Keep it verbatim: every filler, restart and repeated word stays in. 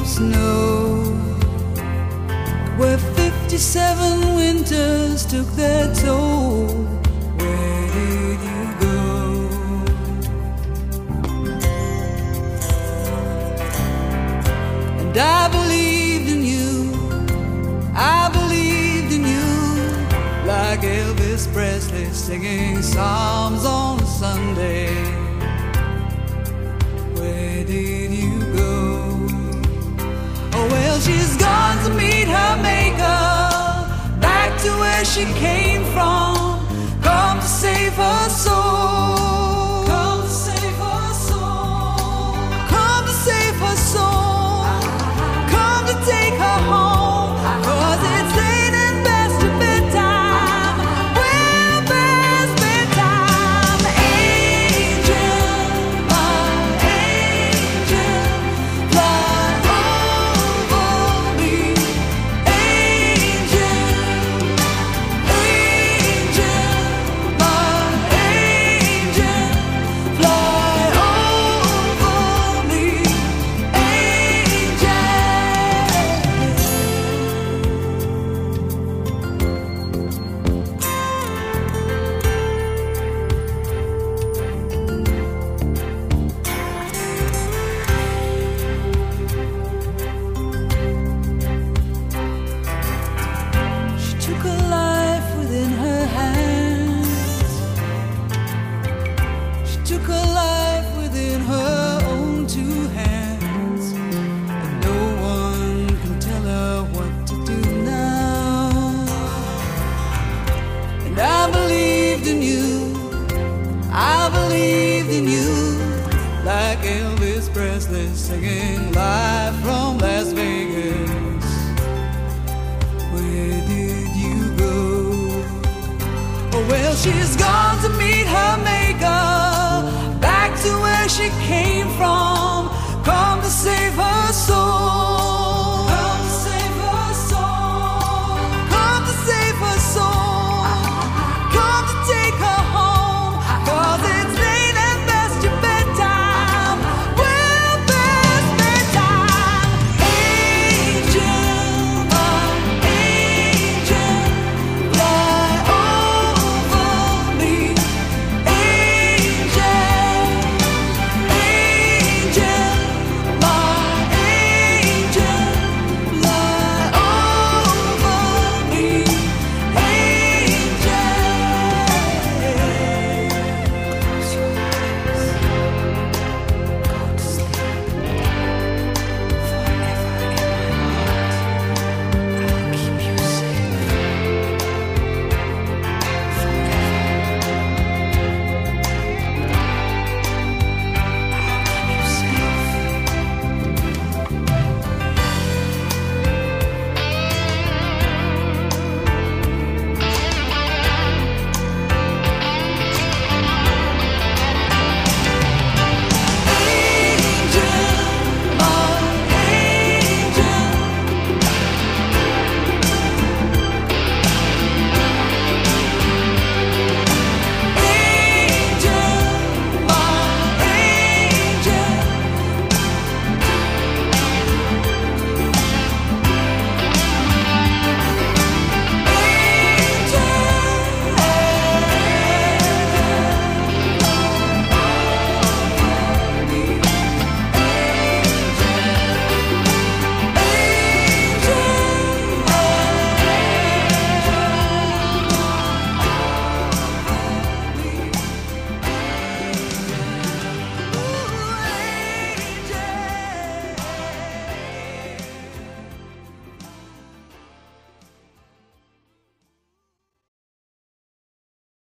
snow, where fifty-seven winters took their toll. Where did you go? And I believed in you, I believed in you, like Elvis Presley singing psalms on Sunday. Where did you go? Oh well, she's gone to meet her maker, back to where she came from, come to save her soul, come to save her soul, come to save her soul, come to take her home, 'cause it's late and past your bedtime, well past bedtime. Angel, my angel, fly over me. Angel, angel, my angel, fly over me. Angel. She took her life within her hands. She took her life within her own two hands. And no one can tell her what to do now. And I believed in you, I believed in you, like Elvis Presley singing live from Las Vegas. Where did you go? Oh well, she's gone to meet her maker, back to where she came